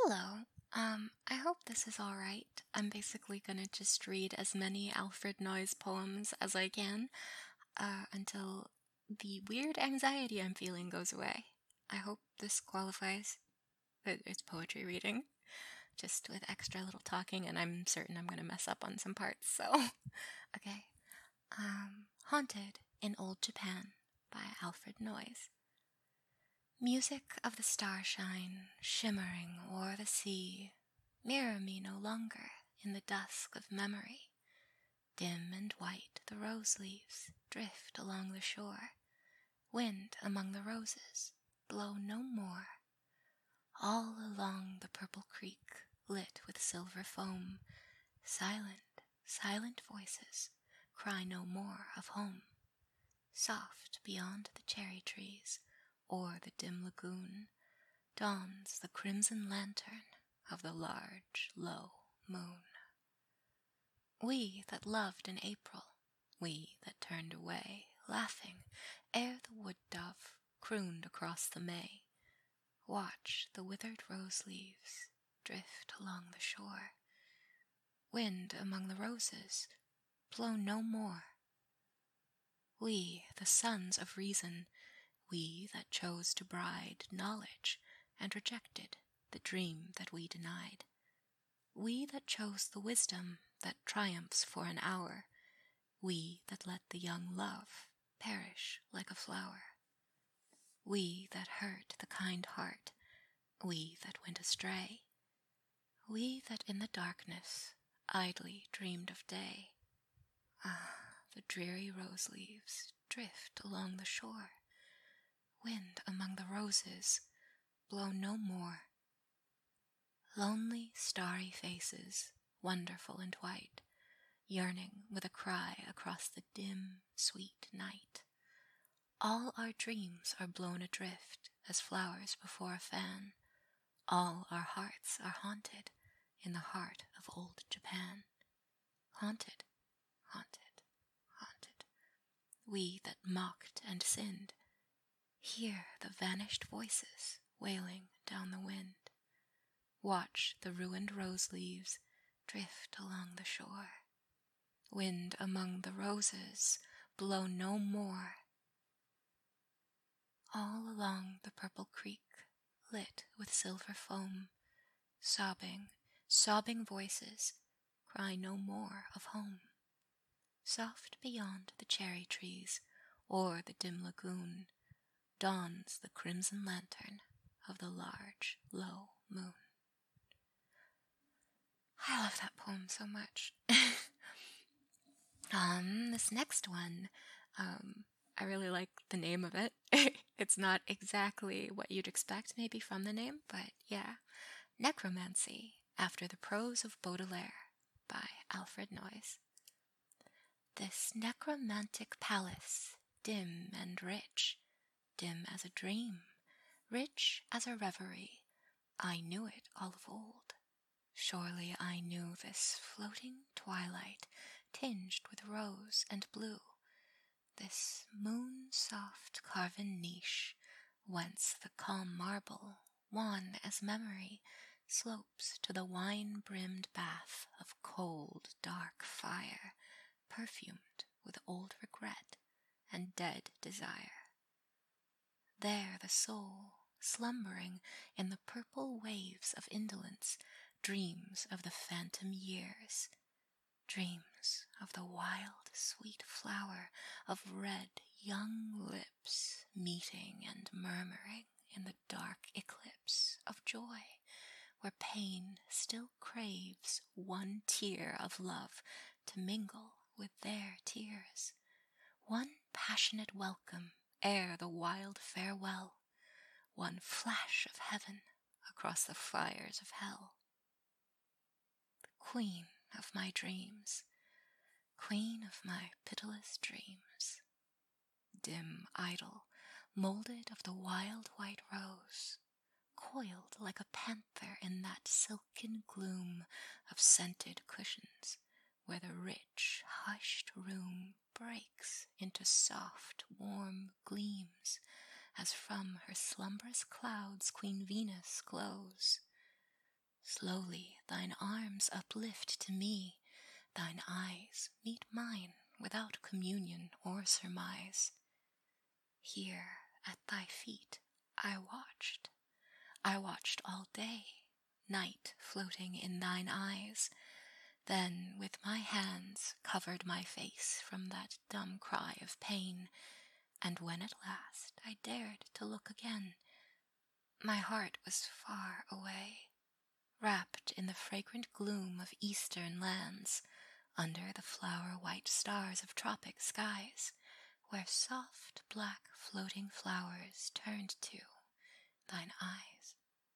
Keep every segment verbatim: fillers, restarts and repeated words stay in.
Hello. Um, I hope this is all right. I'm basically gonna just read as many Alfred Noyes poems as I can, uh, until the weird anxiety I'm feeling goes away. I hope this qualifies. It- It's poetry reading, just with extra little talking, and I'm certain I'm gonna mess up on some parts, so. Okay. Um, Haunted in Old Japan by Alfred Noyes. Music of the starshine shimmering o'er the sea, mirror me no longer in the dusk of memory. Dim and white the rose leaves drift along the shore. Wind among the roses, blow no more. All along the purple creek, lit with silver foam, silent, silent voices cry no more of home. Soft beyond the cherry trees, o'er the dim lagoon, dawns the crimson lantern of the large, low moon. We that loved in April, we that turned away, laughing, ere the wood dove crooned across the May, watch the withered rose leaves drift along the shore. Wind among the roses, blow no more. We, the sons of reason, we that chose to bride knowledge and rejected the dream that we denied. We that chose the wisdom that triumphs for an hour. We that let the young love perish like a flower. We that hurt the kind heart. We that went astray. We that in the darkness idly dreamed of day. Ah, the dreary rose leaves drift along the shore. Wind among the roses, blow no more. Lonely starry faces, wonderful and white, yearning with a cry across the dim, sweet night. All our dreams are blown adrift as flowers before a fan. All our hearts are haunted in the heart of old Japan. Haunted, haunted, haunted. We that mocked and sinned, hear the vanished voices wailing down the wind. Watch the ruined rose leaves drift along the shore. Wind among the roses, blow no more. All along the purple creek, lit with silver foam, sobbing, sobbing voices cry no more of home. Soft beyond the cherry trees, o'er the dim lagoon, dawns the crimson lantern of the large, low moon. I love that poem so much. um, this next one, um, I really like the name of it. It's not exactly what you'd expect maybe from the name, but yeah. Necromancy, After the Prose of Baudelaire by Alfred Noyes. This necromantic palace, dim and rich, dim as a dream, rich as a reverie, I knew it all of old. Surely I knew this floating twilight, tinged with rose and blue, this moon-soft carven niche, whence the calm marble, wan as memory, slopes to the wine-brimmed bath of cold, dark fire, perfumed with old regret and dead desire. There the soul, slumbering in the purple waves of indolence, dreams of the phantom years, dreams of the wild, sweet flower of red young lips meeting and murmuring in the dark eclipse of joy, where pain still craves one tear of love to mingle with their tears, one passionate welcome ere the wild farewell, one flash of heaven across the fires of hell. The queen of my dreams, queen of my pitiless dreams, dim idol, molded of the wild white rose, coiled like a panther in that silken gloom of scented cushions, where the rich, hushed room breaks into soft, warm gleams, as from her slumberous clouds Queen Venus glows. slowly thine arms uplift to me, thine eyes meet mine without communion or surmise. Here at thy feet I watched, I watched all day, night floating in thine eyes, then with my hands covered my face from that dumb cry of pain, and when at last I dared to look again, my heart was far away, wrapped in the fragrant gloom of eastern lands, under the flower-white stars of tropic skies, where soft black floating flowers turned to thine eyes.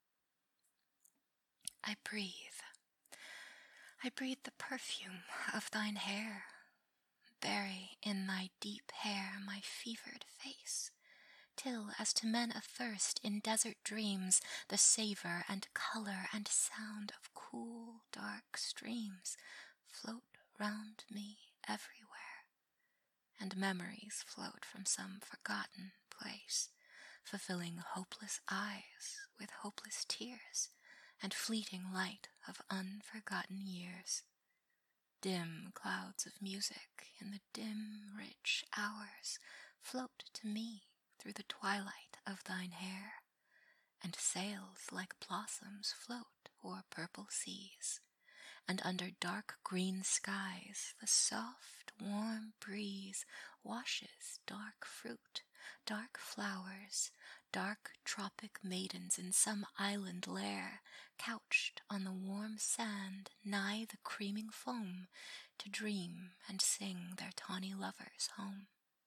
I breathe, I breathe the perfume of thine hair, bury in thy deep hair my fevered face, till as to men athirst in desert dreams, the savour and colour and sound of cool dark streams float round me everywhere, and memories float from some forgotten place, fulfilling hopeless eyes with hopeless tears, and fleeting light of unforgotten years. Dim clouds of music in the dim, rich hours float to me through the twilight of thine hair, and sails like blossoms float o'er purple seas, and under dark green skies the soft, warm breeze washes dark fruit, dark flowers, dark tropic maidens in some island lair, couched on the warm sand nigh the creaming foam, to dream and sing their tawny lovers home.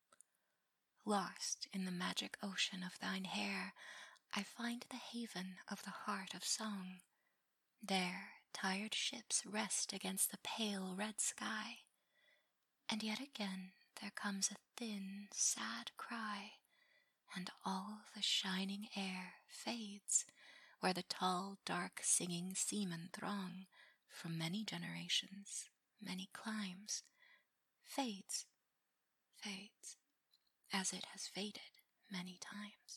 Lost in the magic ocean of thine hair, I find the haven of the heart of song. There tired ships rest against the pale red sky, and yet again there comes a thin, sad cry, and all the shining air fades, where the tall, dark, singing seamen throng, from many generations, many climes, fades, fades, as it has faded many times.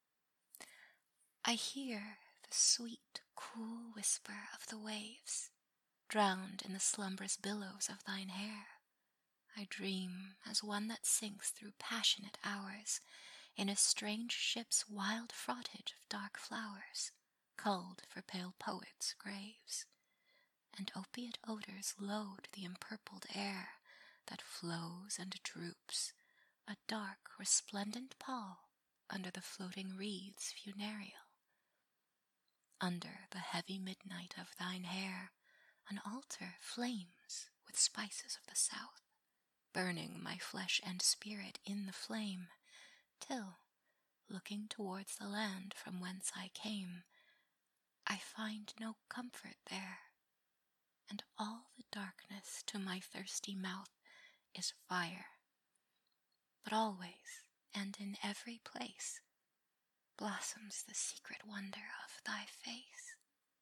I hear the sweet, cool whisper of the waves, drowned in the slumbrous billows of thine hair. I dream as one that sinks through passionate hours, in a strange ship's wild fraughtage of dark flowers, culled for pale poets' graves, and opiate odors load the empurpled air that flows and droops, a dark, resplendent pall under the floating wreaths funereal. Under the heavy midnight of thine hair, an altar flames with spices of the south, burning my flesh and spirit in the flame, till, looking towards the land from whence I came, I find no comfort there, and all the darkness to my thirsty mouth is fire. But always, and in every place, blossoms the secret wonder of thy face.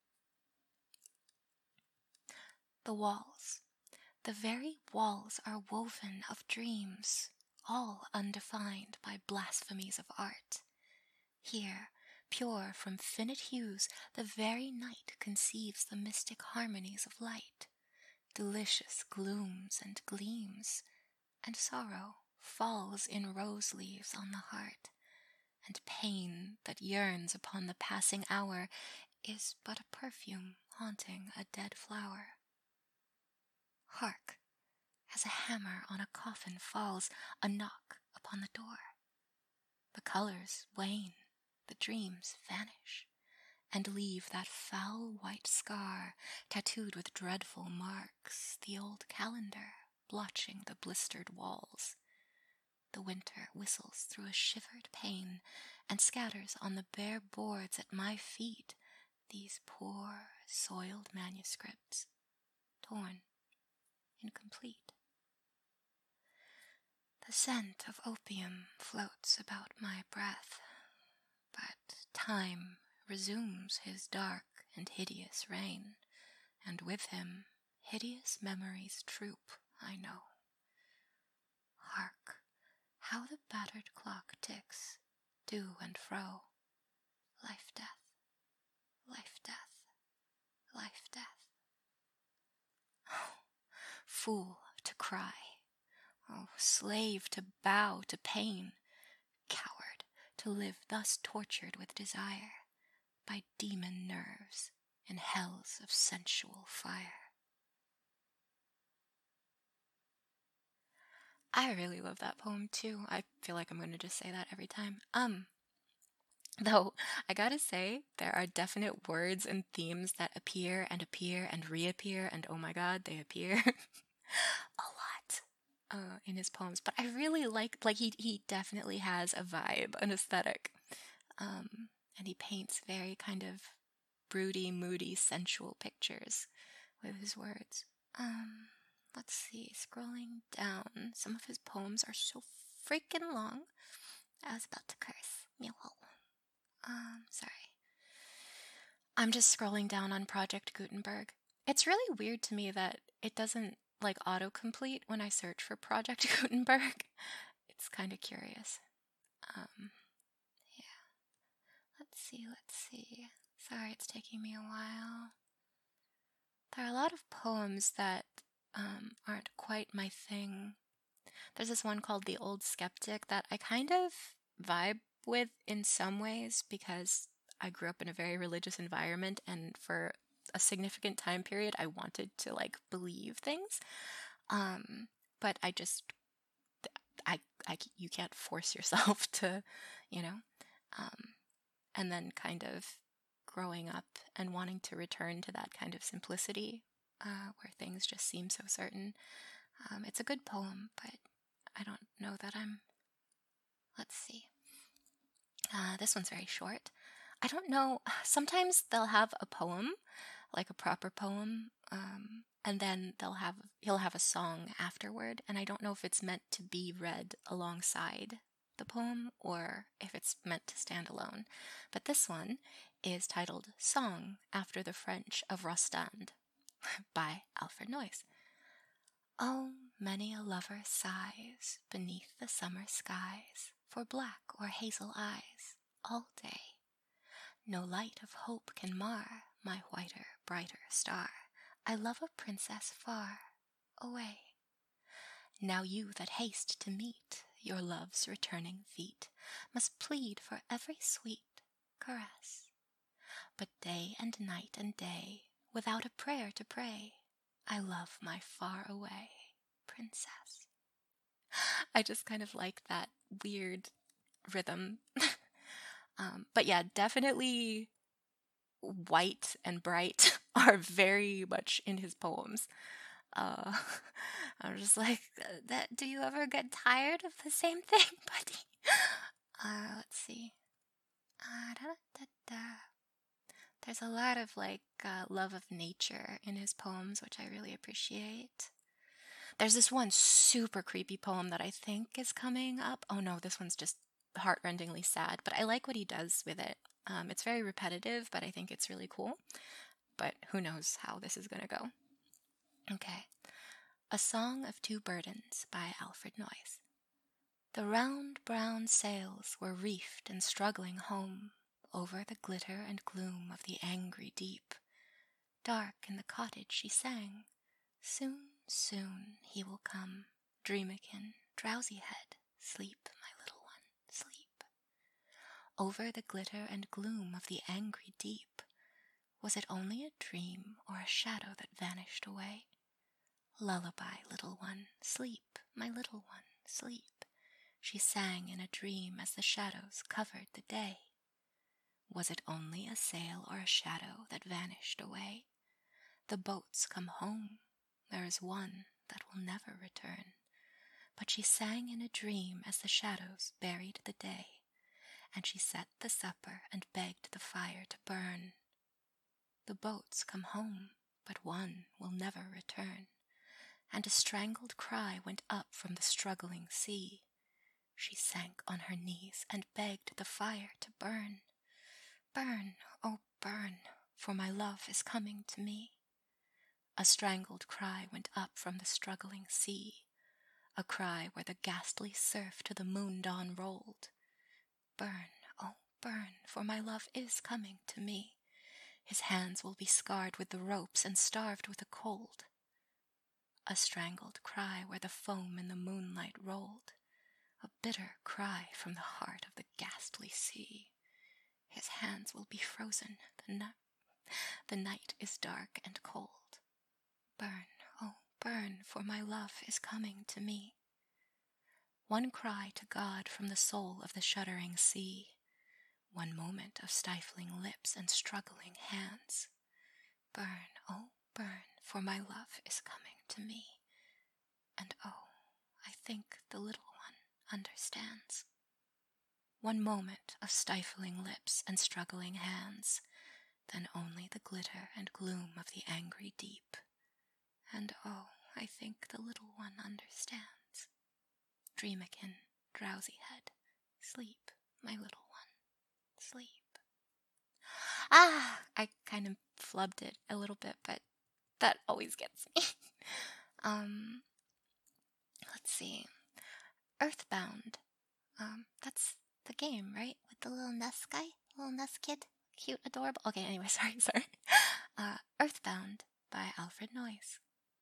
The walls, the very walls are woven of dreams, all undefined by blasphemies of art. Here, pure from finite hues, the very night conceives the mystic harmonies of light, delicious glooms and gleams, and sorrow falls in rose leaves on the heart, and pain that yearns upon the passing hour is but a perfume haunting a dead flower. Hark, as a hammer on a coffin falls, a knock upon the door. The colors wane, the dreams vanish, and leave that foul white scar, tattooed with dreadful marks, the old calendar blotching the blistered walls. The winter whistles through a shivered pane, and scatters on the bare boards at my feet these poor, soiled manuscripts, torn, incomplete. The scent of opium floats about my breath, but time resumes his dark and hideous reign, and with him hideous memories troop, I know. Hark, how the battered clock ticks, to and fro. Life, death, life, death, life, fool to cry. Oh, slave to bow to pain, coward to live thus tortured with desire by demon nerves in hells of sensual fire. I really love that poem too. I feel like I'm going to just say that every time. Um, though, I gotta say, there are definite words and themes that appear and appear and reappear, and oh my god, they appear a lot uh, in his poems. But I really like, like, he, he definitely has a vibe, an aesthetic. Um, and he paints very kind of broody, moody, sensual pictures with his words. Um... Let's see, scrolling down, some of his poems are so freaking long. I was about to curse. Meow. Um, sorry. I'm just scrolling down on Project Gutenberg. It's really weird to me that it doesn't, like, autocomplete when I search for Project Gutenberg. It's kind of curious. Um, yeah. Let's see, let's see. Sorry, it's taking me a while. There are a lot of poems that Um, aren't quite my thing. There's this one called The Old Skeptic that I kind of vibe with in some ways because I grew up in a very religious environment, and for a significant time period I wanted to like believe things. Um, but I just I, I you can't force yourself to, you know. Um, and then kind of growing up and wanting to return to that kind of simplicity. Uh, where things just seem so certain. Um, it's a good poem, but I don't know that I'm... Let's see. Uh, this one's very short. I don't know. Sometimes they'll have a poem, like a proper poem, um, and then they'll have he'll have a song afterward, and I don't know if it's meant to be read alongside the poem or if it's meant to stand alone. But this one is titled Song After the French of Rostand by Alfred Noyes. Oh, many a lover sighs beneath the summer skies for black or hazel eyes all day. No light of hope can mar my whiter, brighter star. I love a princess far away. Now you that haste to meet your love's returning feet must plead for every sweet caress. But day and night and day, without a prayer to pray, I love my far away princess. I just kind of like that weird rhythm. um, but yeah, definitely white and bright are very much in his poems. Uh, I'm just like, that. Do you ever get tired of the same thing, buddy? Uh, let's see. Uh, da, da, da. There's a lot of like uh, love of nature in his poems, which I really appreciate. There's this one super creepy poem that I think is coming up. Oh no, this one's just heartrendingly sad, but I like what he does with it. Um, it's very repetitive, but I think it's really cool. But who knows how this is going to go. Okay. A Song of Two Burdens by Alfred Noyes. The round brown sails were reefed and struggling home over the glitter and gloom of the angry deep. Dark in the cottage she sang, soon, soon he will come, dreamikin, drowsy head, sleep, my little one, sleep. Over the glitter and gloom of the angry deep, was it only a dream or a shadow that vanished away? Lullaby, little one, sleep, my little one, sleep, she sang in a dream as the shadows covered the day. Was it only a sail or a shadow that vanished away? The boats come home, there is one that will never return. But she sang in a dream as the shadows buried the day, and she set the supper and begged the fire to burn. The boats come home, but one will never return. And a strangled cry went up from the struggling sea. She sank on her knees and begged the fire to burn. Burn, oh burn, for my love is coming to me. A strangled cry went up from the struggling sea, a cry where the ghastly surf to the moon dawn rolled. Burn, oh burn, for my love is coming to me. His hands will be scarred with the ropes and starved with the cold. a strangled cry where the foam in the moonlight rolled, a bitter cry from the heart of the ghastly sea. His hands will be frozen, the, na- the night is dark and cold. Burn, oh, burn, for my love is coming to me. One cry to God from the soul of the shuddering sea. One moment of stifling lips and struggling hands. Burn, oh, burn, for my love is coming to me. And oh, I think the little one understands. One moment of stifling lips and struggling hands, then only the glitter and gloom of the angry deep. And oh, I think the little one understands. Dream again, drowsy head, sleep, my little one, sleep. Ah, I kind of flubbed it a little bit, but that always gets me. um, let's see. Earthbound. Um, that's the game, right? With the little Ness guy, little Ness kid, cute, adorable. Okay, anyway, sorry, sorry. Uh, Earthbound by Alfred Noyes.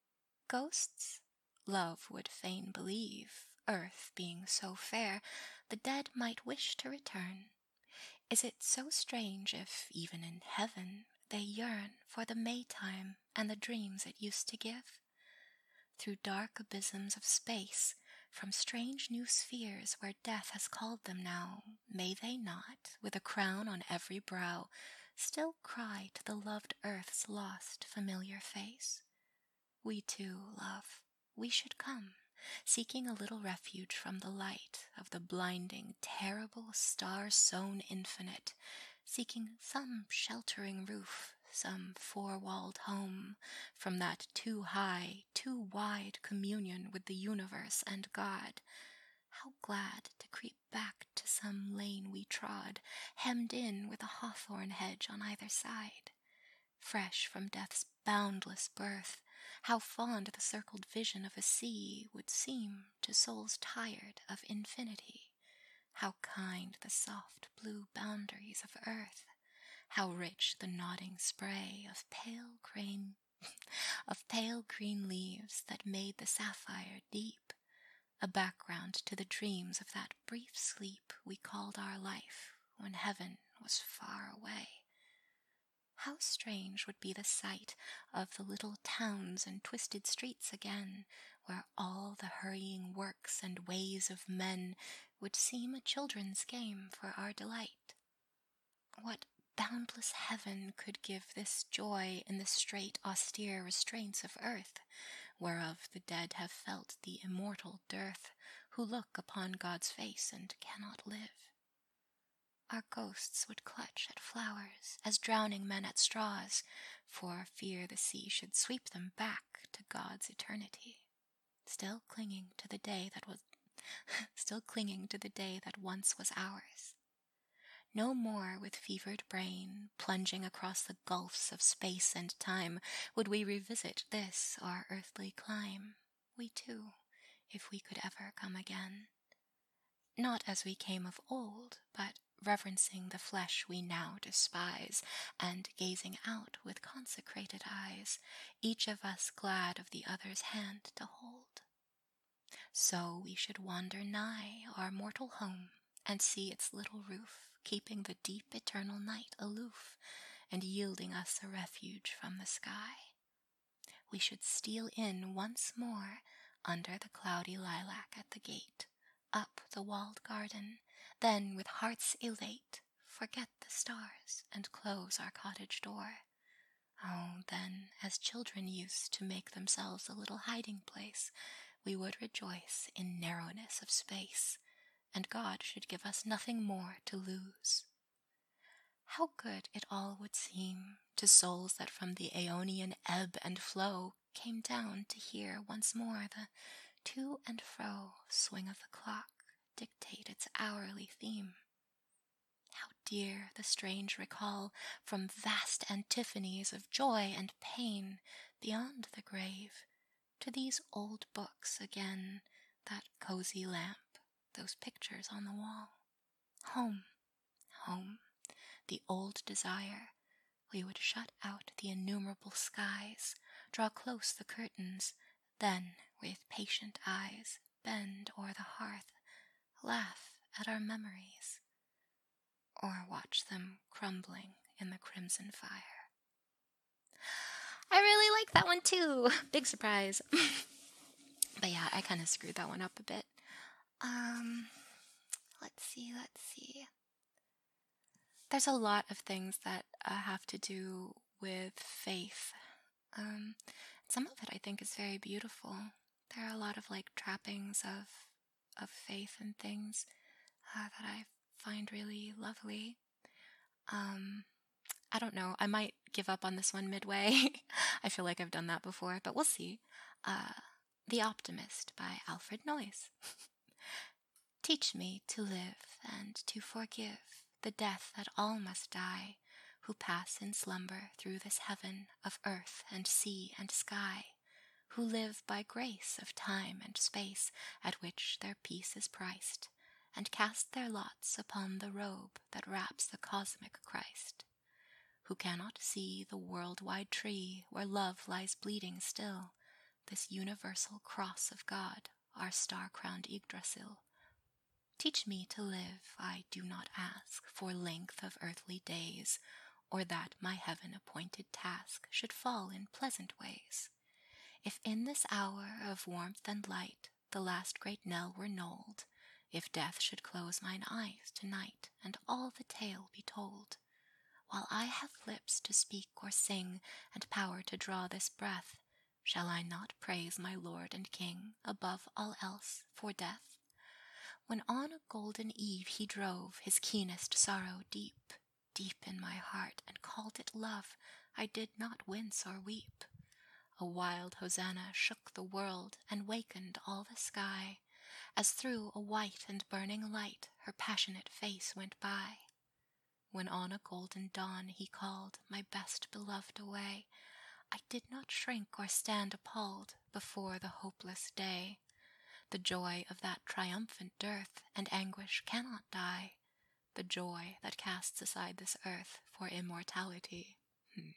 Ghosts? Love would fain believe, earth being so fair, the dead might wish to return. Is it so strange if, even in heaven, they yearn for the Maytime and the dreams it used to give? Through dark abysms of space, from strange new spheres where death has called them now, may they not, with a crown on every brow, still cry to the loved earth's lost familiar face? We too, love, we should come, seeking a little refuge from the light of the blinding, terrible, star-sown infinite, seeking some sheltering roof, some four-walled home, from that too high, too wide communion with the universe and God. How glad to creep back to some lane we trod, hemmed in with a hawthorn hedge on either side. Fresh from death's boundless birth, how fond the circled vision of a sea would seem to souls tired of infinity. How kind the soft blue boundaries of earth. How rich the nodding spray of pale green, of pale green leaves that made the sapphire deep, a background to the dreams of that brief sleep we called our life when heaven was far away. How strange would be the sight of the little towns and twisted streets again, where all the hurrying works and ways of men would seem a children's game for our delight. What boundless heaven could give this joy in the straight, austere restraints of earth, whereof the dead have felt the immortal dearth, who look upon God's face and cannot live? Our ghosts would clutch at flowers, as drowning men at straws, for fear the sea should sweep them back to God's eternity, still clinging to the day that was, still clinging to the day that once was ours. No more with fevered brain, plunging across the gulfs of space and time, would we revisit this our earthly clime, we too, if we could ever come again. Not as we came of old, but reverencing the flesh we now despise, and gazing out with consecrated eyes, each of us glad of the other's hand to hold. So we should wander nigh our mortal home, and see its little roof, keeping the deep eternal night aloof, and yielding us a refuge from the sky. We should steal in once more under the cloudy lilac at the gate, up the walled garden, then with hearts elate forget the stars and close our cottage door. Oh, then, as children used to make themselves a little hiding place, we would rejoice in narrowness of space, and God should give us nothing more to lose. How good it all would seem to souls that from the Aeonian ebb and flow came down to hear once more the to and fro swing of the clock dictate its hourly theme. How dear the strange recall from vast antiphonies of joy and pain beyond the grave to these old books again, that cozy lamp, those pictures on the wall. Home, home, the old desire. We would shut out the innumerable skies, draw close the curtains, Then, with patient eyes, bend o'er the hearth, laugh at our memories, or watch them crumbling in the crimson fire. I really like that one too. Big surprise. But yeah, I kind of screwed that one up a bit. Um, let's see, let's see. There's a lot of things that uh, have to do with faith. Um, some of it I think is very beautiful. There are a lot of like trappings of of faith and things uh, that I find really lovely. Um, I don't know. I might give up on this one midway. I feel like I've done that before, but we'll see. Uh, The Optimist by Alfred Noyes. Teach me to live and to forgive the death that all must die, who pass in slumber through this heaven of earth and sea and sky, who live by grace of time and space at which their peace is priced, and cast their lots upon the robe that wraps the cosmic Christ, who cannot see the world-wide tree where love lies bleeding still, this universal cross of God, our star-crowned Yggdrasil. Teach me to live, I do not ask, for length of earthly days, or that my heaven-appointed task should fall in pleasant ways. If in this hour of warmth and light the last great knell were knolled, if death should close mine eyes tonight, and all the tale be told, while I have lips to speak or sing, and power to draw this breath, shall I not praise my Lord and King above all else for death? When on a golden eve he drove his keenest sorrow deep, deep in my heart, and called it love, I did not wince or weep. A wild hosanna shook the world and wakened all the sky, as through a white and burning light her passionate face went by. When on a golden dawn he called my best beloved away, I did not shrink or stand appalled before the hopeless day. The joy of that triumphant dearth and anguish cannot die, the joy that casts aside this earth for immortality. Hmm.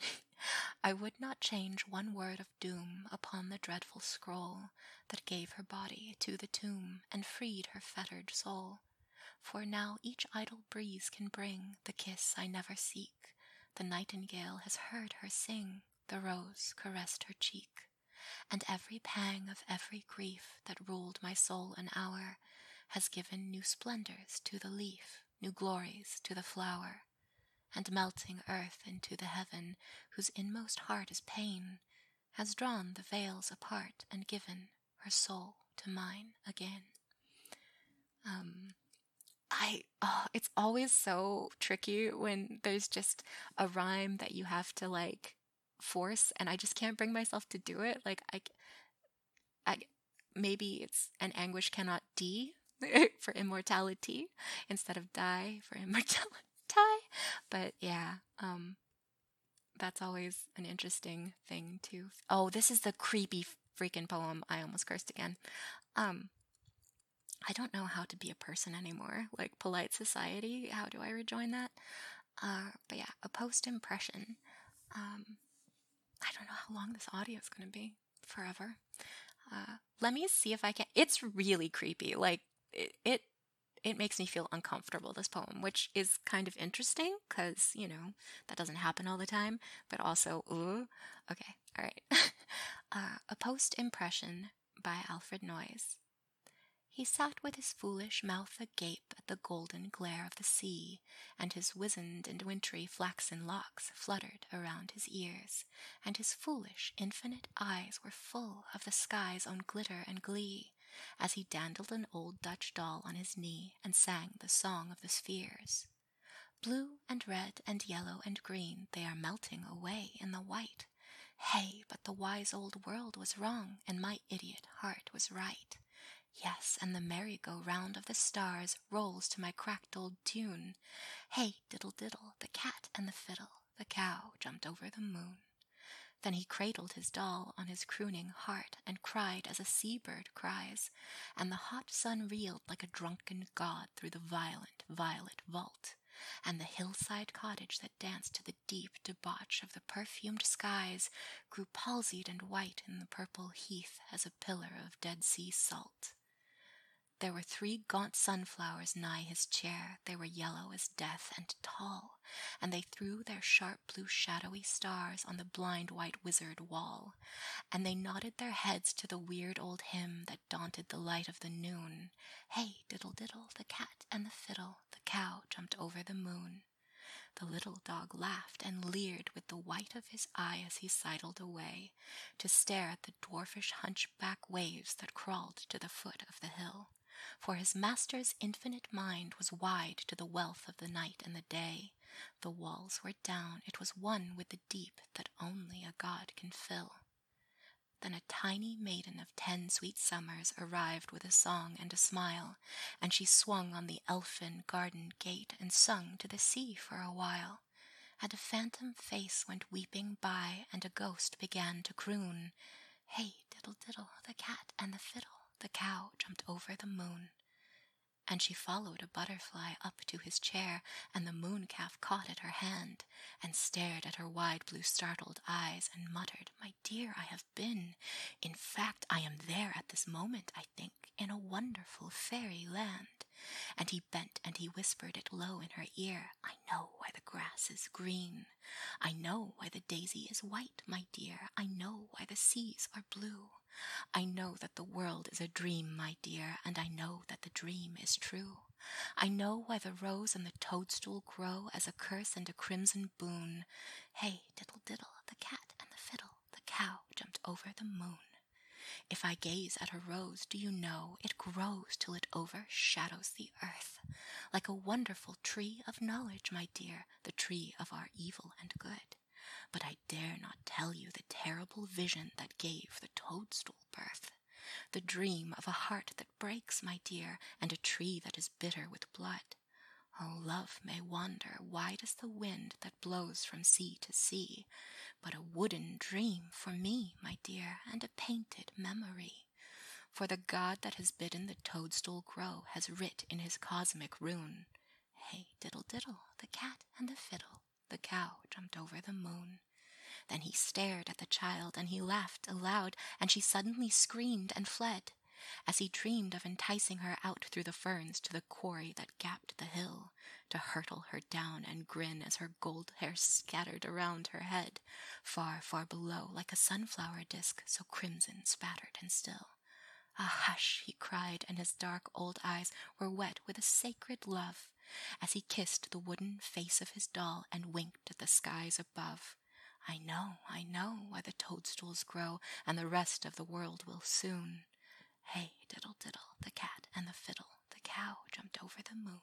I would not change one word of doom upon the dreadful scroll that gave her body to the tomb and freed her fettered soul. For now each idle breeze can bring the kiss I never seek. The nightingale has heard her sing, the rose caressed her cheek, and every pang of every grief that ruled my soul an hour has given new splendors to the leaf, new glories to the flower, and melting earth into the heaven whose inmost heart is pain, has drawn the veils apart and given her soul to mine again. Um, I, oh, it's always so tricky when there's just a rhyme that you have to like force, and I just can't bring myself to do it. Like I, I maybe it's an anguish cannot D for immortality instead of die for immortality. But yeah, um, that's always an interesting thing too. Oh, this is the creepy freaking poem. I almost cursed again. Um, I don't know how to be a person anymore. Like polite society, how do I rejoin that? Uh, but yeah, a post impression. Um, I don't know how long this audio is going to be. Forever. Uh, let me see if I can. It's really creepy. Like it, it, it makes me feel uncomfortable, this poem, which is kind of interesting because, you know, that doesn't happen all the time, but also, ooh. Okay, all right. uh, a post impression by Alfred Noyes. He sat with his foolish mouth agape at the golden glare of the sea, and his wizened and wintry flaxen locks fluttered around his ears, and his foolish infinite eyes were full of the sky's own glitter and glee, as he dandled an old Dutch doll on his knee and sang the song of the spheres. Blue and red and yellow and green, they are melting away in the white. Hey, but the wise old world was wrong, and my idiot heart was right. Yes, and the merry-go-round of the stars rolls to my cracked old tune. Hey, diddle-diddle, the cat and the fiddle, the cow jumped over the moon. Then he cradled his doll on his crooning heart and cried as a sea-bird cries, and the hot sun reeled like a drunken god through the violent, violet vault. and the hillside cottage that danced to the deep debauch of the perfumed skies grew palsied and white in the purple heath as a pillar of Dead Sea salt. There were three gaunt sunflowers nigh his chair. They were yellow as death and tall, and they threw their sharp blue shadowy stars on the blind white wizard wall, and they nodded their heads to the weird old hymn that daunted the light of the noon. Hey, diddle diddle, the cat and the fiddle, the cow jumped over the moon. The little dog laughed and leered with the white of his eye as he sidled away to stare at the dwarfish hunchback waves that crawled to the foot of the hill. For his master's infinite mind was wide to the wealth of the night and the day. The walls were down, it was one with the deep that only a god can fill. Then a tiny maiden of ten sweet summers arrived with a song and a smile, and she swung on the elfin garden gate and sung to the sea for a while. And a phantom face went weeping by, and a ghost began to croon, Hey, diddle diddle, the cat and the fiddle, the cow jumped over the moon. And she followed a butterfly up to his chair, and the mooncalf caught at her hand, and stared at her wide blue startled eyes, and muttered, My dear, I have been. In fact, I am there at this moment, I think, in a wonderful fairy land. And he bent and he whispered it low in her ear, I know why the grass is green. I know why the daisy is white, my dear. I know why the seas are blue. I know that the world is a dream, my dear, and I know that the dream is true. I know why the rose and the toadstool grow as a curse and a crimson boon. Hey, diddle diddle, the cat and the fiddle, the cow jumped over the moon. If I gaze at a rose, do you know, it grows till it overshadows the earth, like a wonderful tree of knowledge, my dear, the tree of our evil and good. But I dare not tell you the terrible vision that gave the toadstool birth, the dream of a heart that breaks, my dear, and a tree that is bitter with blood. Oh, love may wander wide as the wind that blows from sea to sea, but a wooden dream for me, my dear, and a painted memory. For the god that has bidden the toadstool grow has writ in his cosmic rune, Hey, diddle diddle, the cat and the fiddle, the cow jumped over the moon. Then he stared at the child, and he laughed aloud, and she suddenly screamed and fled, as he dreamed of enticing her out through the ferns to the quarry that gapped the hill, to hurtle her down and grin as her gold hair scattered around her head, far, far below, like a sunflower disk, so crimson, spattered, and still. Ah, hush, he cried, and his dark old eyes were wet with a sacred love, as he kissed the wooden face of his doll and winked at the skies above. I know, I know why the toadstools grow, and the rest of the world will soon. Hey, diddle diddle, the cat and the fiddle, the cow jumped over the moon.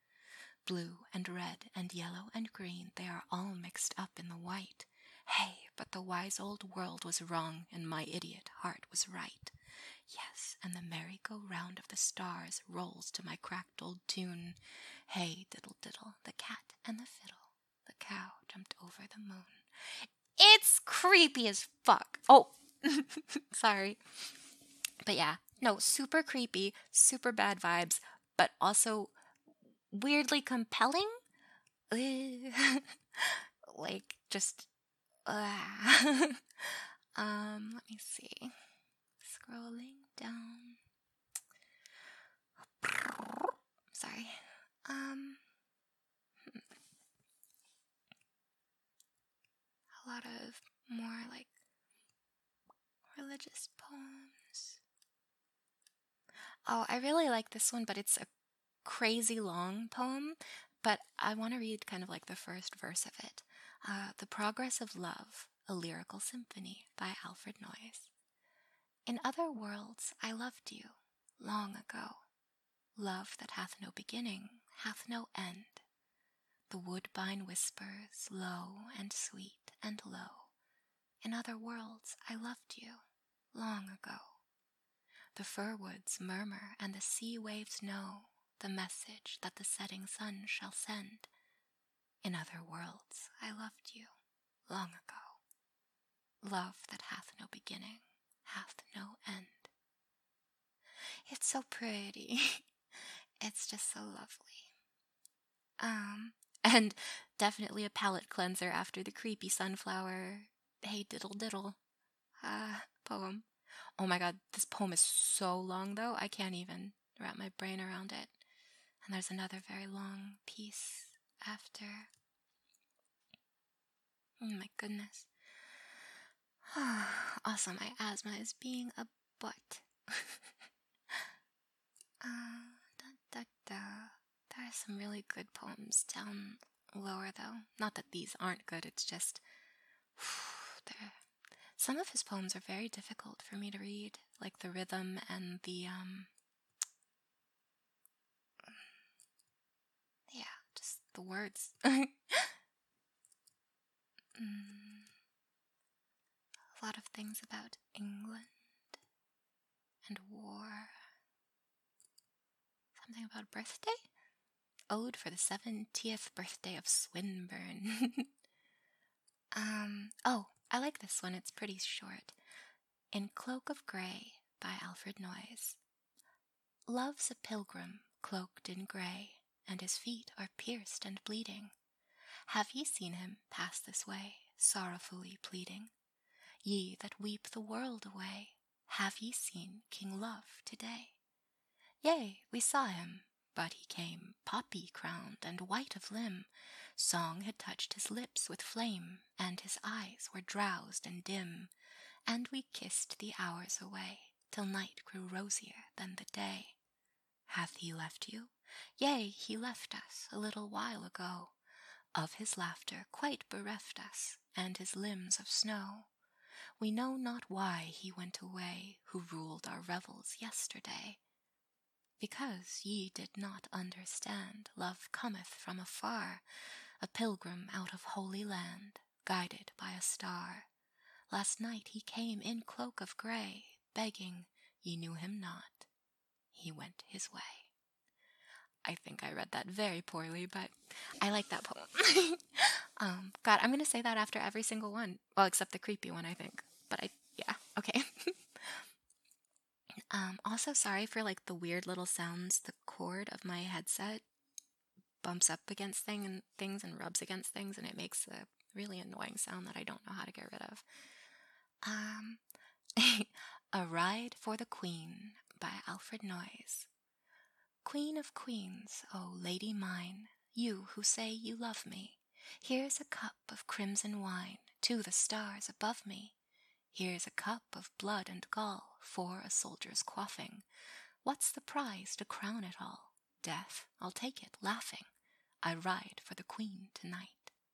Blue and red and yellow and green, they are all mixed up in the white. Hey, but the wise old world was wrong, and my idiot heart was right. Yes, and the merry-go-round of the stars rolls to my cracked old tune. Hey, diddle diddle, the cat and the fiddle, the cow jumped over the moon. It's creepy as fuck. Oh, sorry. But yeah, no, super creepy, super bad vibes, but also weirdly compelling. Like, just, uh. um, let me see. Scrolling down. Sorry. Um, hmm. A lot of more, like, religious poems. Oh, I really like this one, but it's a crazy long poem, but I want to read kind of like the first verse of it. Uh, The Progress of Love, a Lyrical Symphony by Alfred Noyes. In other worlds I loved you, long ago. Love that hath no beginning, hath no end. The woodbine whispers, low and sweet and low. In other worlds I loved you, long ago. The fir woods murmur and the sea waves know the message that the setting sun shall send. In other worlds I loved you, long ago. Love that hath no beginning, hath no end. It's so pretty. It's just so lovely. Um, And definitely a palate cleanser after the creepy sunflower hey diddle diddle uh, poem. Oh my god, this poem is so long though, I can't even wrap my brain around it. And there's another very long piece after. Oh my goodness. Also, my asthma is being a butt. uh, da, da, da. There are some really good poems down lower though. Not that these aren't good, it's just there. Some of his poems are very difficult for me to read, like the rhythm and the um yeah, just the words. mm. A lot of things about England and war. Something about birthday? Ode for the seventieth birthday of Swinburne. um, oh, I like this one, it's pretty short. In Cloak of Grey by Alfred Noyes. Love's a pilgrim cloaked in grey, and his feet are pierced and bleeding. Have ye seen him pass this way, sorrowfully pleading? Ye that weep the world away, have ye seen King Love today? Yea, we saw him, but he came poppy-crowned and white of limb. Song had touched his lips with flame, and his eyes were drowsed and dim. And we kissed the hours away, till night grew rosier than the day. Hath he left you? Yea, he left us a little while ago. Of his laughter quite bereft us, and his limbs of snow. We know not why he went away, who ruled our revels yesterday. Because ye did not understand, love cometh from afar, a pilgrim out of Holy Land, guided by a star. Last night he came in cloak of grey, begging ye knew him not. He went his way. I think I read that very poorly, but I like that poem. um, God, I'm going to say that after every single one. Well, except the creepy one, I think. But I, yeah, okay. um, also, sorry for like the weird little sounds the cord of my headset bumps up against thing and things and rubs against things, and it makes a really annoying sound that I don't know how to get rid of. Um, A Ride for the Queen by Alfred Noyes. Queen of queens, O lady mine, you who say you love me, here's a cup of crimson wine to the stars above me. Here's a cup of blood and gall for a soldier's quaffing. What's the prize to crown it all? Death, I'll take it laughing. I ride for the queen tonight.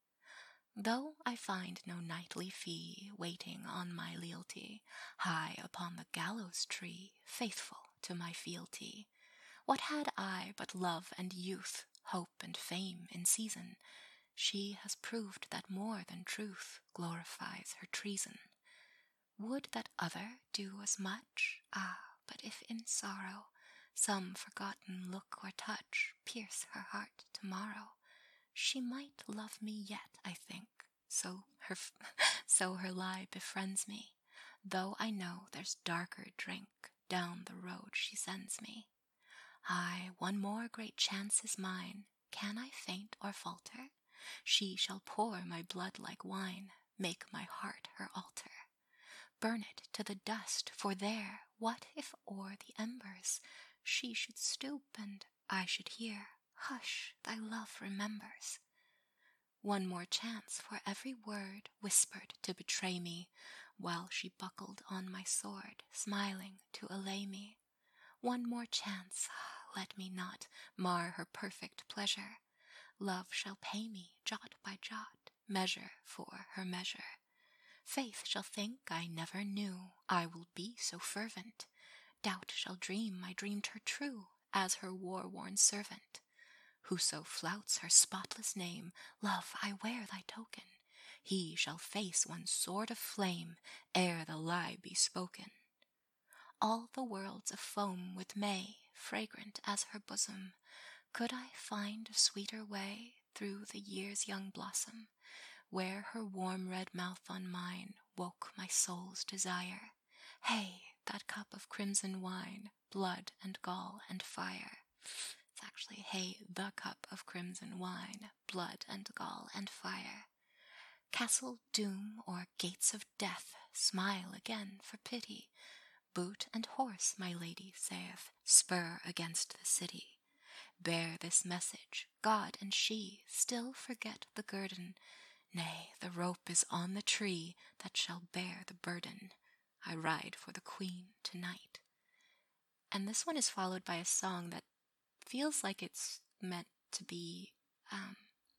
Though I find no knightly fee waiting on my lealty, high upon the gallows tree, faithful to my fealty, what had I but love and youth, hope and fame in season? She has proved that more than truth glorifies her treason. Would that other do as much? Ah, but if in sorrow some forgotten look or touch pierce her heart tomorrow, she might love me yet, I think, so her f- so her lie befriends me, though I know there's darker drink down the road she sends me. Aye, one more great chance is mine. Can I faint or falter? She shall pour my blood like wine, make my heart her altar. Burn it to the dust, for there, what if o'er the embers she should stoop and I should hear, hush, thy love remembers. One more chance for every word whispered to betray me, while she buckled on my sword, smiling to allay me. One more chance, let me not mar her perfect pleasure. Love shall pay me jot by jot, measure for her measure. Faith shall think I never knew I will be so fervent. Doubt shall dream I dreamed her true as her war-worn servant. Whoso flouts her spotless name, love, I wear thy token. He shall face one sword of flame ere the lie be spoken. All the world's afoam with May, fragrant as her bosom. Could I find a sweeter way through the year's young blossom, where her warm red mouth on mine woke my soul's desire? Hey, that cup of crimson wine, blood and gall and fire. it's actually, hey, the cup of crimson wine, blood and gall and fire. Castle doom or gates of death, smile again for pity. Boot and horse, my lady saith, spur against the city. Bear this message, God and she still forget the guerdon. Nay, the rope is on the tree that shall bear the burden. I ride for the queen tonight. And this one is followed by a song that feels like it's meant to be, um,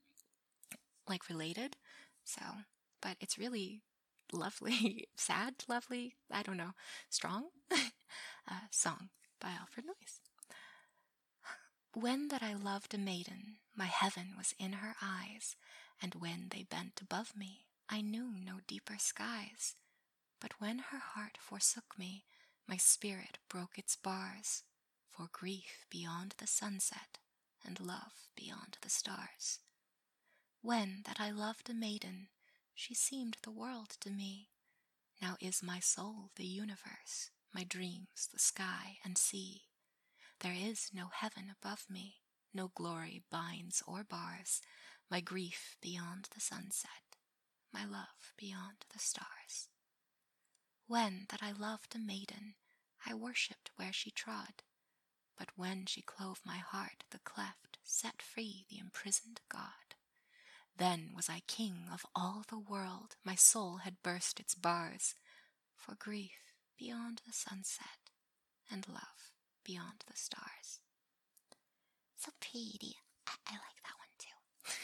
like related. So, but it's really lovely, sad, lovely, I don't know, strong uh, song by Alfred Noyes. When that I loved a maiden, my heaven was in her eyes, and when they bent above me, I knew no deeper skies. But when her heart forsook me, my spirit broke its bars, for grief beyond the sunset, and love beyond the stars. When that I loved a maiden, she seemed the world to me. Now is my soul the universe, my dreams the sky and sea. There is no heaven above me, no glory binds or bars, my grief beyond the sunset, my love beyond the stars. When that I loved a maiden, I worshipped where she trod, but when she clove my heart the cleft, set free the imprisoned God. Then was I king of all the world, my soul had burst its bars, for grief beyond the sunset, and love beyond the stars. So pretty. I, I like that one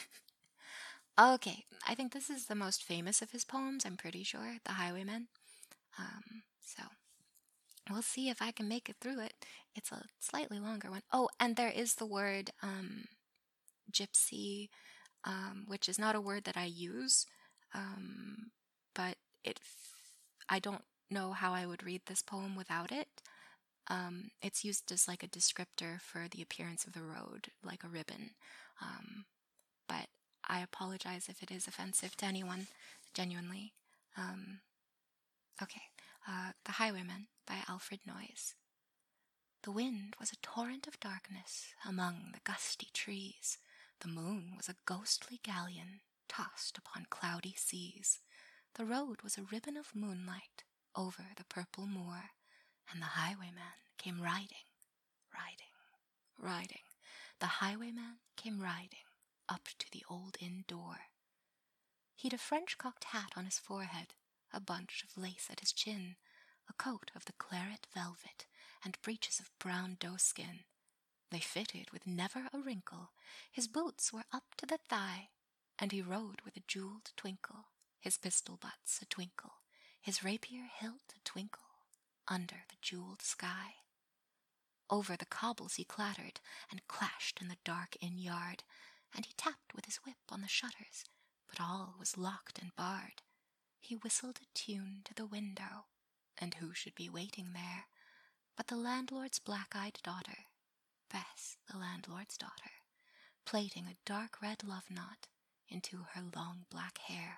too. Okay, I think this is the most famous of his poems, I'm pretty sure, The Highwayman. Um, so we'll see if I can make it through it. It's a slightly longer one. Oh, and there is the word um, gypsy, um, which is not a word that I use, um, but it. I don't know how I would read this poem without it. Um, it's used as like a descriptor for the appearance of the road, like a ribbon. Um, but I apologize if it is offensive to anyone, genuinely. Um, okay, uh, The Highwayman by Alfred Noyes. The wind was a torrent of darkness among the gusty trees. The moon was a ghostly galleon tossed upon cloudy seas. The road was a ribbon of moonlight over the purple moor, and the highwayman came riding, riding, riding. The highwayman came riding up to the old inn door. He'd a French-cocked hat on his forehead, a bunch of lace at his chin, a coat of the claret velvet, and breeches of brown doe-skin. They fitted with never a wrinkle. His boots were up to the thigh, and he rode with a jewelled twinkle, his pistol butts a twinkle, his rapier hilt a twinkle, under the jewelled sky. Over the cobbles he clattered, and clashed in the dark inn-yard, and he tapped with his whip on the shutters, but all was locked and barred. He whistled a tune to the window, and who should be waiting there but the landlord's black-eyed daughter, Bess, the landlord's daughter, plaiting a dark red love-knot into her long black hair.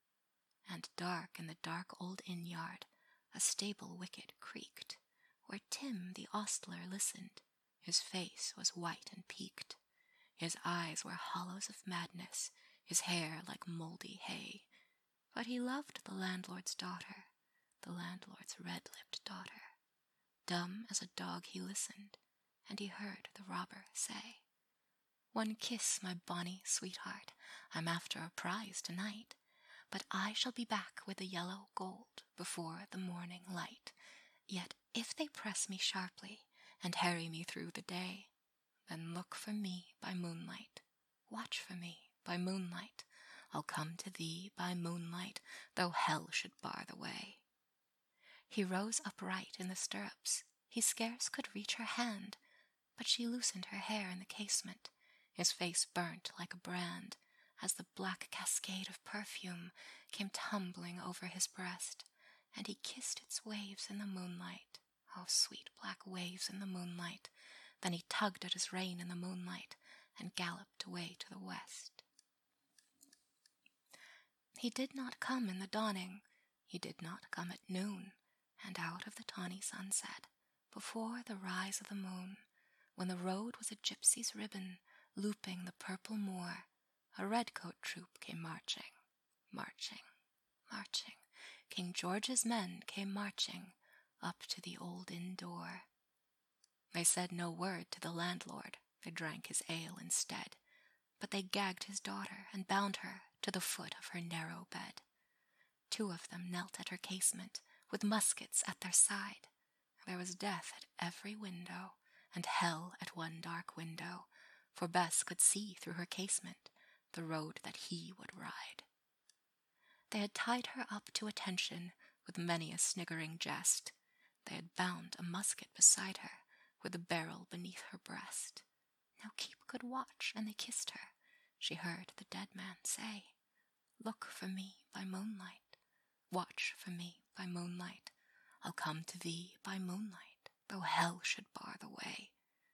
And dark in the dark old inn-yard a stable wicket creaked, where Tim the ostler listened. His face was white and peaked. His eyes were hollows of madness, his hair like mouldy hay. But he loved the landlord's daughter, the landlord's red-lipped daughter. Dumb as a dog he listened, and he heard the robber say, "One kiss, my bonny sweetheart, I'm after a prize tonight, but I shall be back with the yellow gold before the morning light. Yet if they press me sharply and harry me through the day, then look for me by moonlight, watch for me by moonlight. I'll come to thee by moonlight, though hell should bar the way." He rose upright in the stirrups. He scarce could reach her hand, but she loosened her hair in the casement. His face burnt like a brand, as the black cascade of perfume came tumbling over his breast, and he kissed its waves in the moonlight. Oh, sweet black waves in the moonlight. Then he tugged at his rein in the moonlight, and galloped away to the west. He did not come in the dawning. He did not come at noon. And out of the tawny sunset, before the rise of the moon, when the road was a gypsy's ribbon looping the purple moor, a redcoat troop came marching, marching, marching. King George's men came marching up to the old inn door. They said no word to the landlord, they drank his ale instead, but they gagged his daughter and bound her to the foot of her narrow bed. Two of them knelt at her casement, with muskets at their side. There was death at every window, and hell at one dark window, for Bess could see through her casement the road that he would ride. They had tied her up to attention with many a sniggering jest. They had bound a musket beside her, with a barrel beneath her breast. Now keep good watch, and they kissed her. She heard the dead man say, Look for me by moonlight, watch for me by moonlight. I'll come to thee by moonlight, though hell should bar the way.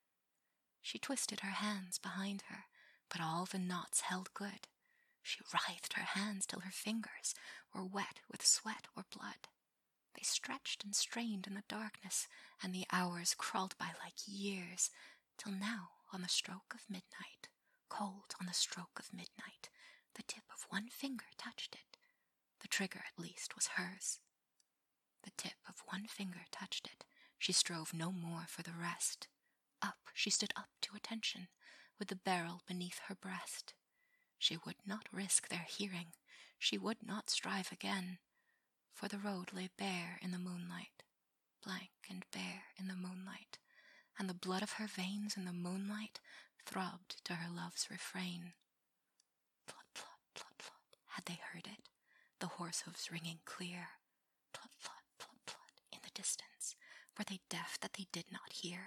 She twisted her hands behind her, but all the knots held good. She writhed her hands till her fingers were wet with sweat or blood. They stretched and strained in the darkness, and the hours crawled by like years, till now, on the stroke of midnight, cold on the stroke of midnight, the tip of one finger touched it. The trigger, at least, was hers. The tip of one finger touched it. She strove no more for the rest. Up, she stood up to attention, with the barrel beneath her breast. She would not risk their hearing. She would not strive again, for the road lay bare in the moonlight, blank and bare in the moonlight, and the blood of her veins in the moonlight throbbed to her love's refrain. Plot, plot, plot, plot, had they heard it, the horse hoofs ringing clear. Plot, plot, plot, plot, in the distance, were they deaf that they did not hear?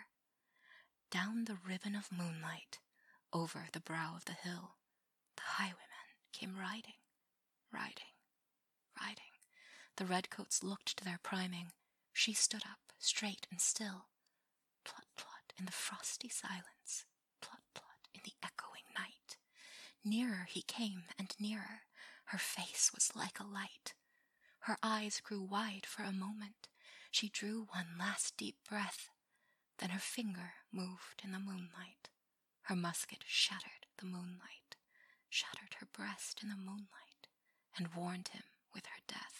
Down the ribbon of moonlight, over the brow of the hill, the highwaymen came riding, riding, riding. The redcoats looked to their priming. She stood up, straight and still. Plot, plot, in the frosty silence. Plot, plot, in the echoing night. Nearer he came, and nearer. Her face was like a light. Her eyes grew wide for a moment. She drew one last deep breath. Then her finger moved in the moonlight. Her musket shattered the moonlight, shattered her breast in the moonlight, and warned him with her death.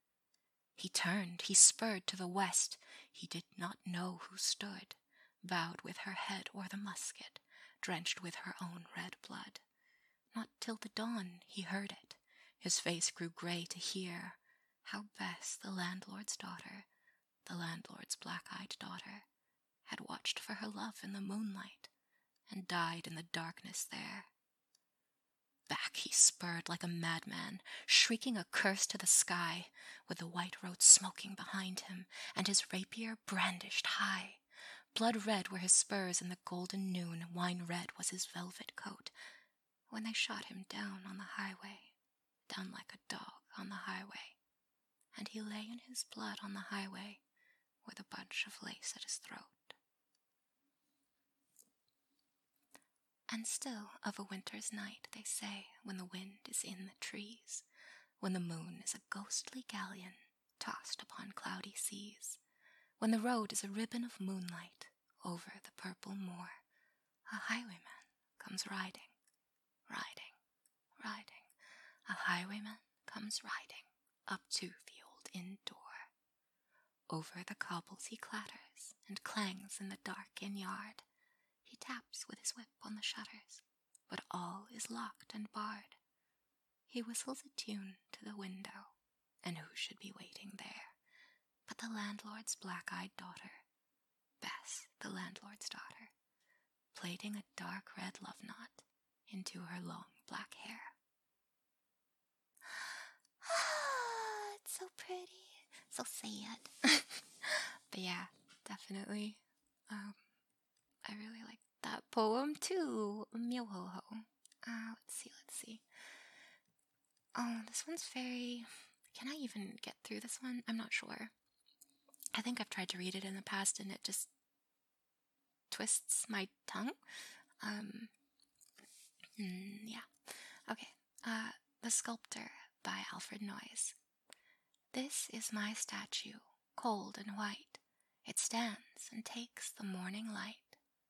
He turned, he spurred to the west. He did not know who stood, bowed with her head o'er the musket, drenched with her own red blood. Not till the dawn he heard it. His face grew grey to hear how Bess, the landlord's daughter, the landlord's black-eyed daughter, had watched for her love in the moonlight, and died in the darkness there. Back he spurred like a madman, shrieking a curse to the sky, with the white road smoking behind him, and his rapier brandished high. Blood red were his spurs in the golden noon, wine red was his velvet coat, when they shot him down on the highway, down like a dog on the highway, and he lay in his blood on the highway, with a bunch of lace at his throat. And still of a winter's night they say, when the wind is in the trees, when the moon is a ghostly galleon tossed upon cloudy seas, when the road is a ribbon of moonlight over the purple moor, a highwayman comes riding, riding, riding. A highwayman comes riding up to the old inn door. Over the cobbles he clatters and clangs in the dark inn yard. He taps with his whip on the shutters, but all is locked and barred. He whistles a tune to the window, and who should be waiting there but the landlord's black-eyed daughter, Bess, the landlord's daughter, plaiting a dark red love knot into her long black hair. Ah, it's so pretty, so sad. But yeah, definitely. Um, I really like that poem too. Myoho-ho. Uh, let's see, let's see. Oh, this one's very... Can I even get through this one? I'm not sure. I think I've tried to read it in the past and it just twists my tongue. Um, mm, yeah. Okay. Uh, The Sculptor by Alfred Noyes. This is my statue, cold and white. It stands and takes the morning light.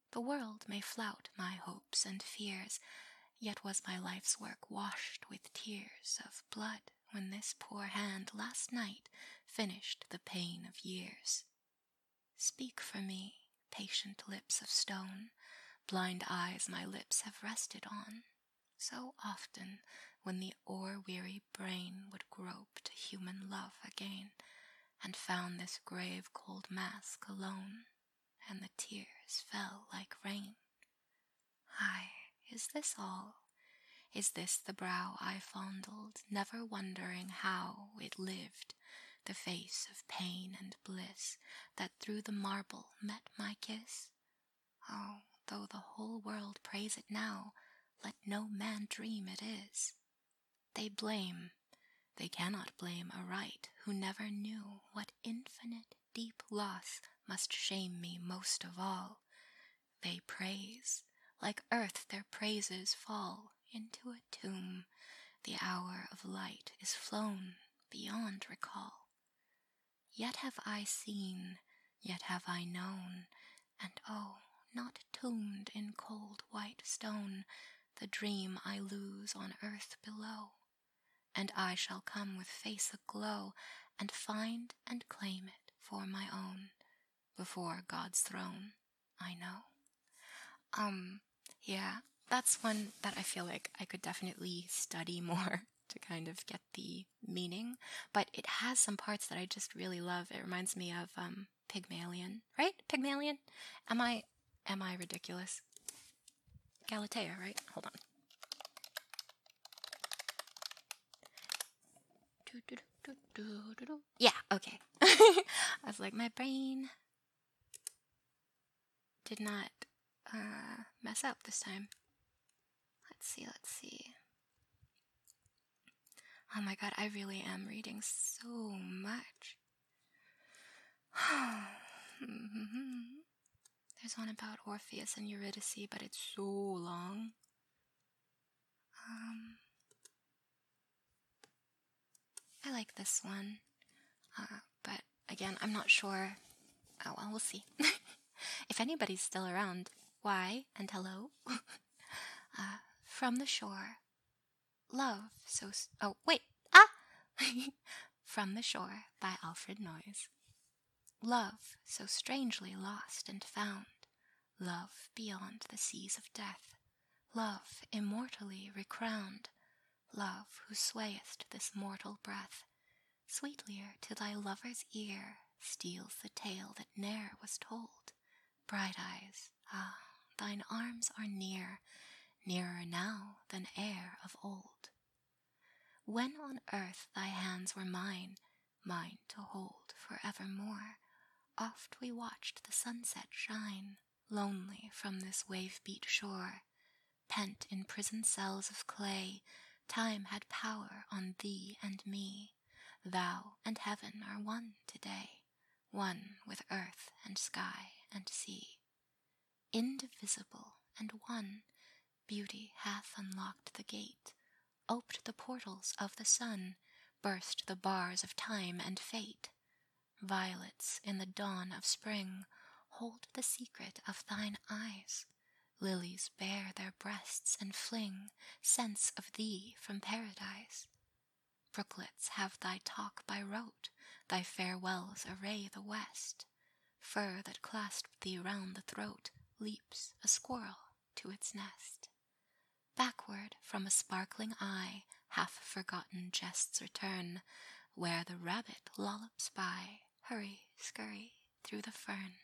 The world may flout my hopes and fears, yet was my life's work washed with tears of blood when this poor hand last night finished the pain of years. Speak for me, patient lips of stone, blind eyes my lips have rested on. So often, when the o'er-weary brain would grope to human love again, and found this grave cold mask alone, and the tears fell like rain. Ay, is this all? Is this the brow I fondled, never wondering how it lived, the face of pain and bliss that through the marble met my kiss? Oh, though the whole world praise it now, let no man dream it is. They blame, they cannot blame aright, who never knew what infinite deep loss must shame me most of all. They praise, like earth their praises fall into a tomb. The hour of light is flown beyond recall. Yet have I seen, yet have I known, and oh, not tombed in cold white stone, the dream I lose on earth below. And I shall come with face aglow, and find and claim it for my own, before God's throne, I know. Um, yeah, that's one that I feel like I could definitely study more to kind of get the meaning, but it has some parts that I just really love. It reminds me of, um, Pygmalion, right? Pygmalion? Am I, am I ridiculous? Galatea, right? Hold on. Yeah, okay. I was like, my brain did not uh, mess up this time. Let's see, let's see. Oh my god, I really am reading so much. There's one about Orpheus and Eurydice, but it's so long. Um, I like this one, uh, but again, I'm not sure. Oh, well, we'll see. If anybody's still around, why and hello. uh, from the shore, love so. S- oh wait, ah. From the Shore by Alfred Noyes. Love so strangely lost and found, love beyond the seas of death, love immortally recrowned, love who swayest this mortal breath, sweetlier to thy lover's ear steals the tale that ne'er was told. Bright eyes, ah, thine arms are near, nearer now than e'er of old. When on earth thy hands were mine, mine to hold for evermore, oft we watched the sunset shine, lonely from this wave-beat shore. Pent in prison cells of clay, time had power on thee and me. Thou and heaven are one today, one with earth and sky and sea. Indivisible and one, beauty hath unlocked the gate, oped the portals of the sun, burst the bars of time and fate. Violets in the dawn of spring hold the secret of thine eyes. Lilies bare their breasts and fling scents of thee from paradise. Brooklets have thy talk by rote, thy farewells array the west. Fur that clasped thee round the throat leaps a squirrel to its nest. Backward from a sparkling eye half-forgotten jests return, where the rabbit lollops by, hurry, scurry through the fern.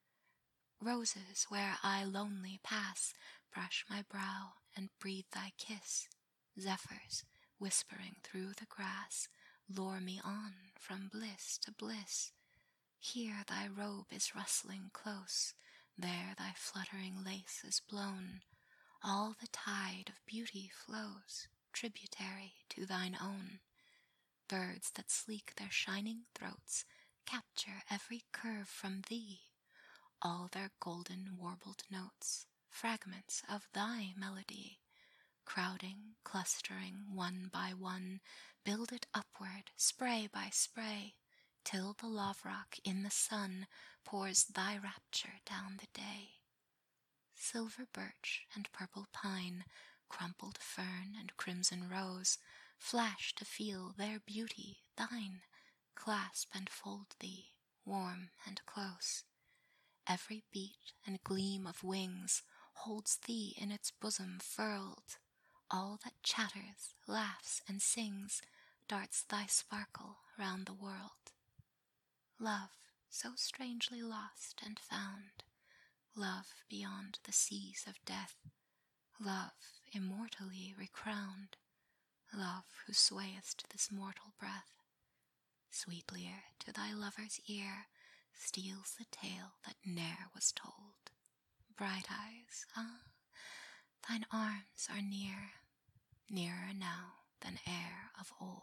Roses where I lonely pass brush my brow and breathe thy kiss. Zephyrs whispering through the grass lure me on from bliss to bliss. Here thy robe is rustling close, there thy fluttering lace is blown. All the tide of beauty flows, tributary to thine own. Birds that sleek their shining throats capture every curve from thee, all their golden warbled notes, fragments of thy melody. Crowding, clustering, one by one, build it upward, spray by spray, till the love rock in the sun pours thy rapture down the day. silver birch and purple pine, crumpled fern and crimson rose, flash to feel their beauty, thine, clasp and fold thee, warm and close. Every beat and gleam of wings holds thee in its bosom furled. All that chatters, laughs, and sings darts thy sparkle round the world. Love, so strangely lost and found, love beyond the seas of death, love immortally recrowned, love who swayest this mortal breath, sweetlier to thy lover's ear steals the tale that ne'er was told. Bright eyes, ah, thine arms are near, nearer now than e'er of old.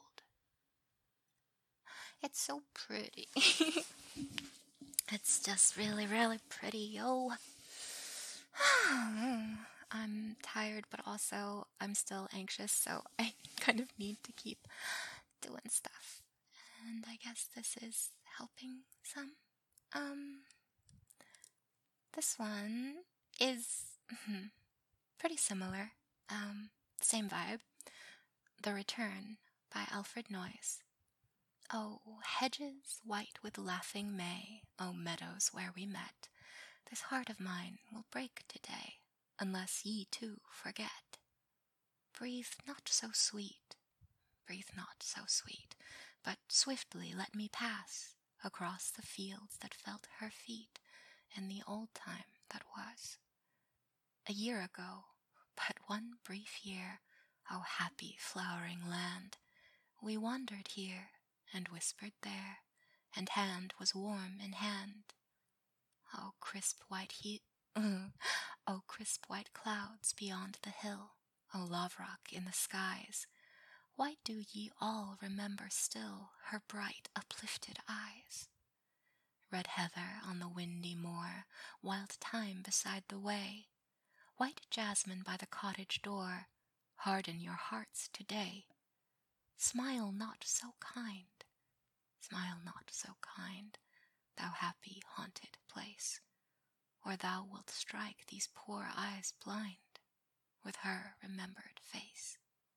It's so pretty. It's just really, really pretty, yo. I'm tired, but also I'm still anxious, so I kind of need to keep doing stuff. And I guess this is helping some. Um, this one is pretty similar. Um, same vibe. The Return by Alfred Noyes. Oh, hedges white with laughing May, oh, meadows where we met, this heart of mine will break today, unless ye too forget. Breathe not so sweet, breathe not so sweet, but swiftly let me pass across the fields that felt her feet in the old time that was. A year ago, but one brief year, oh happy flowering land, we wandered here and whispered there, and hand was warm in hand. Oh crisp white heat, oh crisp white clouds beyond the hill, oh Lavrock in the skies, why do ye all remember still her bright uplifted eyes? Red heather on the windy moor, wild thyme beside the way, white jasmine by the cottage door, harden your hearts today. Smile not so kind, smile not so kind, thou happy haunted place, or thou wilt strike these poor eyes blind with her remembered face.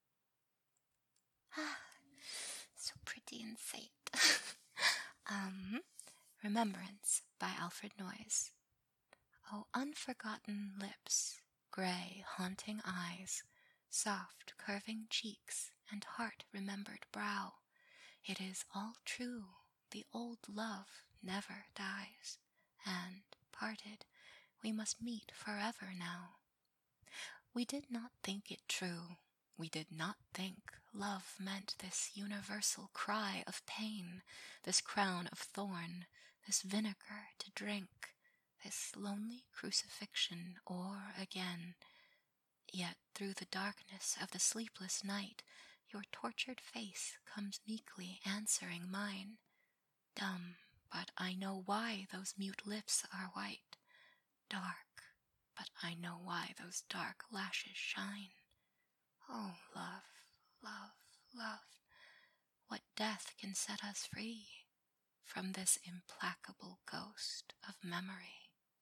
Ah, so pretty and sweet. um, Remembrance by Alfred Noyes. Oh, unforgotten lips, grey, haunting eyes, soft, curving cheeks, and heart-remembered brow, it is all true, the old love never dies, and, parted, we must meet forever now. We did not think it true, we did not think love meant this universal cry of pain, this crown of thorn, this vinegar to drink, this lonely crucifixion o'er again. Yet through the darkness of the sleepless night, your tortured face comes meekly answering mine. Dumb, but I know why those mute lips are white. Dark, but I know why those dark lashes shine. Oh, love, love, love, what death can set us free from this implacable ghost of memory?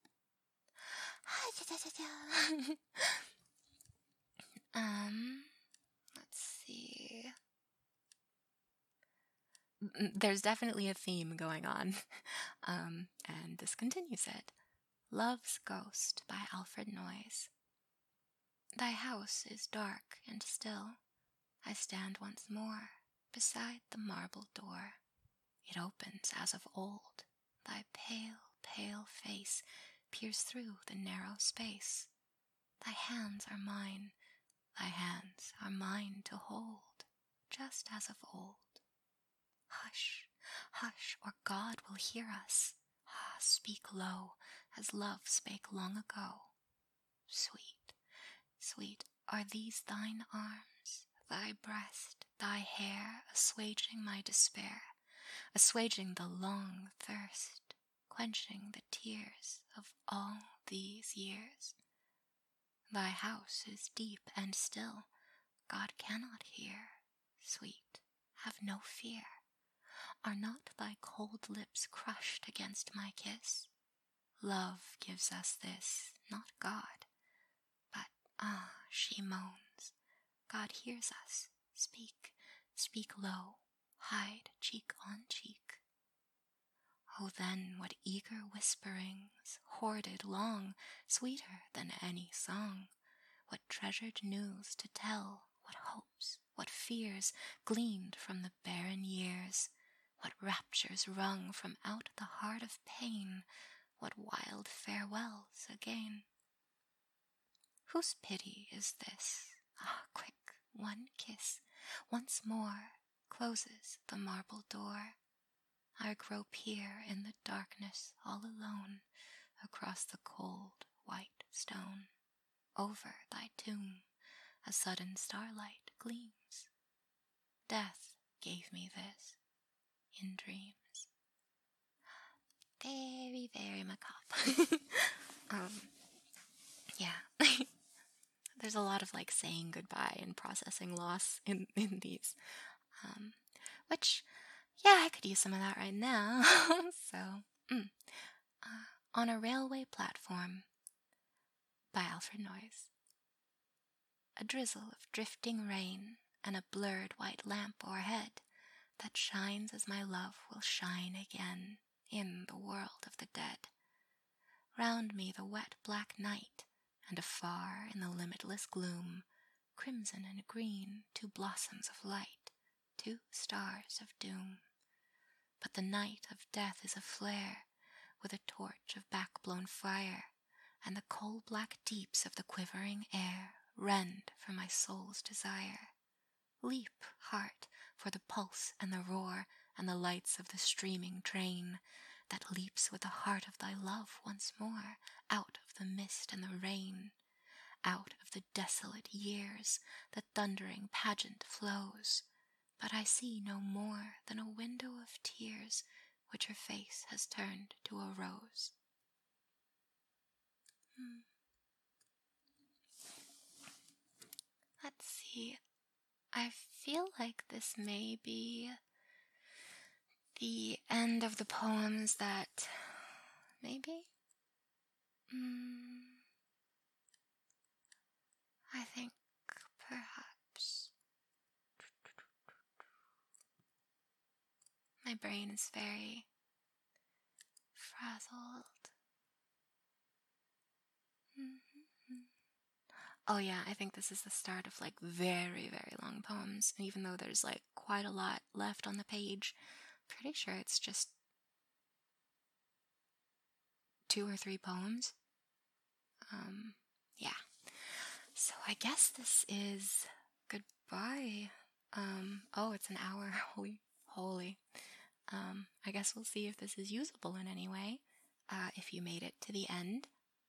um, let's see. There's definitely a theme going on, um, and this continues it. Love's Ghost by Alfred Noyes. Thy house is dark and still. I stand once more beside the marble door. It opens as of old. Thy pale, pale face peers through the narrow space. Thy hands are mine, thy hands are mine to hold, just as of old. Hush, hush, or God will hear us. Ah, speak low, as love spake long ago. Sweet, sweet, are these thine arms, thy breast, thy hair, assuaging my despair, assuaging the long thirst, quenching the tears of all these years? Thy house is deep and still, God cannot hear. Sweet, have no fear. Are not thy cold lips crushed against my kiss? Love gives us this, not God. Ah, she moans. God hears us. Speak, speak low, hide cheek on cheek. Oh, then what eager whisperings, hoarded long, sweeter than any song. What treasured news to tell, what hopes, what fears gleaned from the barren years, what raptures wrung from out the heart of pain, what wild farewells again. Whose pity is this? Ah, quick, one kiss, once more, closes the marble door. I grope here in the darkness all alone, across the cold white stone. Over thy tomb a sudden starlight gleams. Death gave me this in dreams. Very, very macabre. um, yeah. There's a lot of like saying goodbye and processing loss in, in these. Um, which, yeah, I could use some of that right now. so, mm. uh, On a Railway Platform by Alfred Noyes. A drizzle of drifting rain and a blurred white lamp o'erhead that shines as my love will shine again in the world of the dead. Round me the wet black night, and afar in the limitless gloom, crimson and green, two blossoms of light, two stars of doom. But the night of death is aflare with a torch of back-blown fire, and the coal-black deeps of the quivering air rend from my soul's desire. Leap, heart, for the pulse and the roar and the lights of the streaming train that leaps with the heart of thy love once more out of the mist and the rain. Out of the desolate years the thundering pageant flows, but I see no more than a window of tears which her face has turned to a rose. Hmm. Let's see. I feel like this may be the end of the poems that... maybe? Mm, I think perhaps... my brain is very frazzled. Mm-hmm. Oh yeah, I think this is the start of like very, very long poems. And even though there's like quite a lot left on the page, pretty sure it's just two or three poems. Um, yeah. So I guess this is goodbye. Um, oh, it's an hour. Holy, holy. Um, I guess we'll see if this is usable in any way. Uh, if you made it to the end.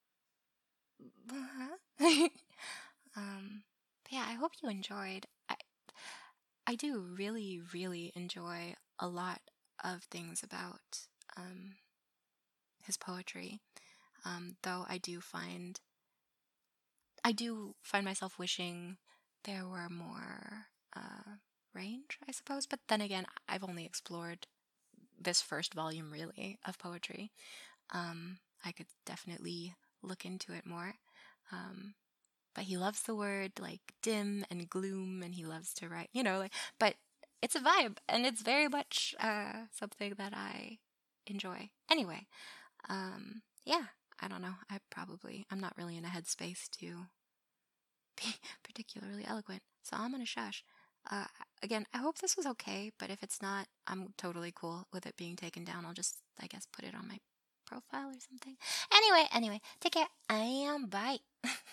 um, but yeah, I hope you enjoyed. I, I do really, really enjoy a lot of things about um, his poetry. Um, though I do find, I do find myself wishing there were more uh, range, I suppose. But then again, I've only explored this first volume, really, of poetry. Um, I could definitely look into it more. Um, but he loves the word like dim and gloom, and he loves to write, you know, like, but it's a vibe, and it's very much uh, something that I enjoy. Anyway, um, yeah, I don't know. I probably, I'm not really in a headspace to be particularly eloquent, so I'm gonna shush. Uh, again, I hope this was okay, but if it's not, I'm totally cool with it being taken down. I'll just, I guess, put it on my profile or something. Anyway, anyway, take care. I am, bye.